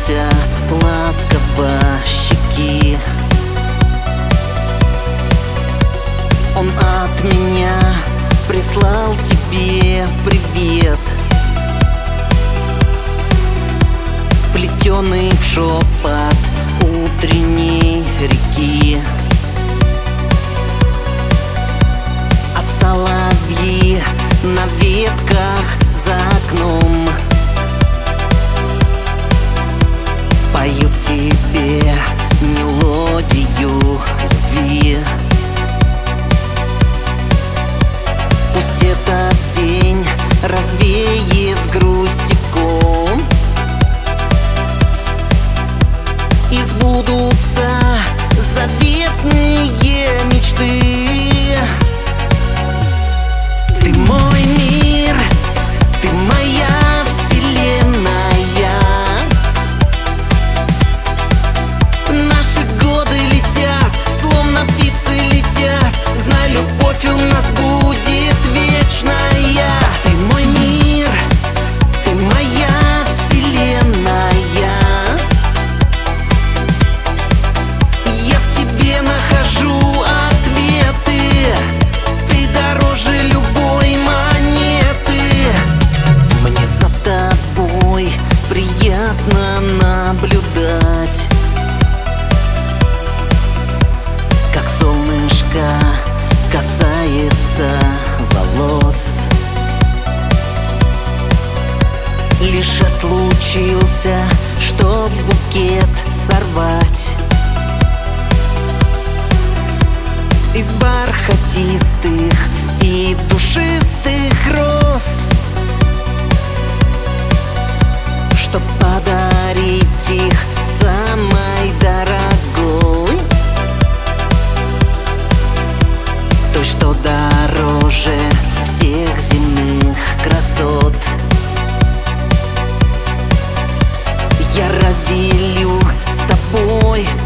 коснулся ласково щеки. Он от меня прислал тебе привет, вплетенный в шепот утренней реки. А соловьи на ветках за окном поют тебе мелодию любви. Пусть этот день развеет грусть и ком, и сбудутся заветные мечты. Ты мой мир, ты моя вселенная. Наши годы летят, словно птицы летят. Знай, любовь у нас будет вечная. Ты мой мир, ты моя вселенная. Я в тебе нахожу ответы. Ты дороже любой монеты. Мне за тобой приятно наблюдать, как солнышко касается волос. Лишь отлучился, чтоб букет сорвать из бархатистых и душистых роз, чтоб подарить их самой дорогой, той, что дороже всех земных красот. Я разделю с тобой